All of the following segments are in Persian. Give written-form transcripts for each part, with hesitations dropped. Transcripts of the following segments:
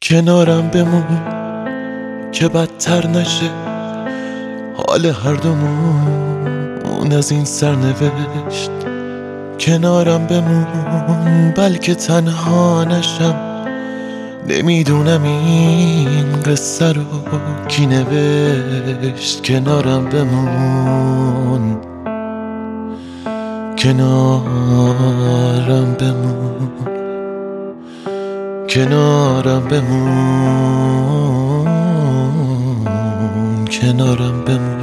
کنارم بمون که بدتر نشه حال هر دومون از این سرنوشت. کنارم بمون بلکه تنها نشم، نمیدونم این قصه رو کی نوشت. کنارم بمون، کنارم بمون، کنارم بمون، کنارم بمون.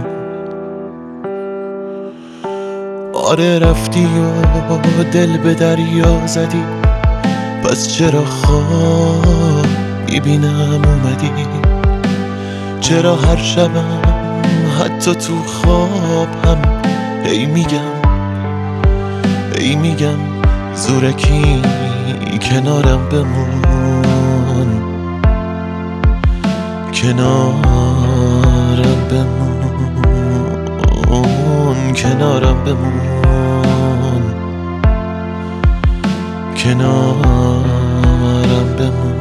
آره رفتی و دل به دریا زدی، پس چرا خواب میبینم اومدی؟ چرا هر شبم حتی تو خواب هم هی میگم زورکی کنارم بمون، کنارم بمون، کنارم بمون، کنارم بمون.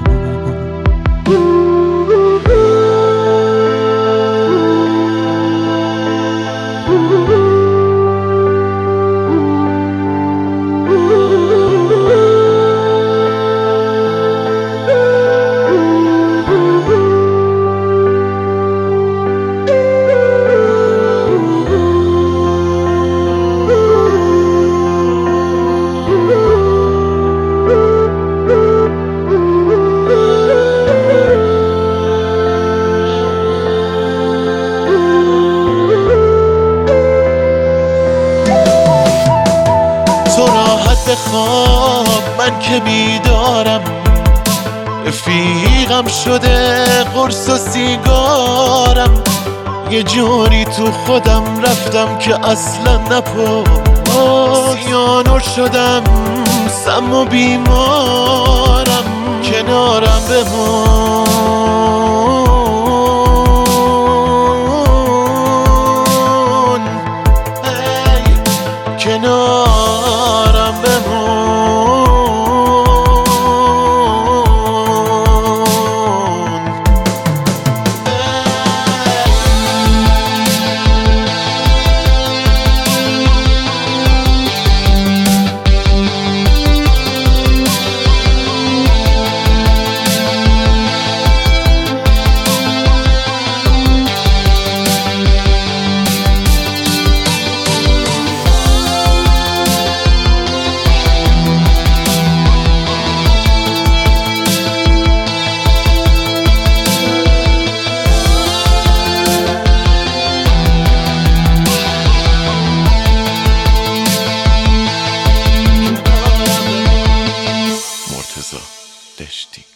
خواب من که بیدارم، رفیقم شده قرص و سیگارم. یه جوری تو خودم رفتم که اصلا نپرسیانو شدم، سم و بیمارم. کنارم بمون، کنارم بمون. مرتضی دشتی.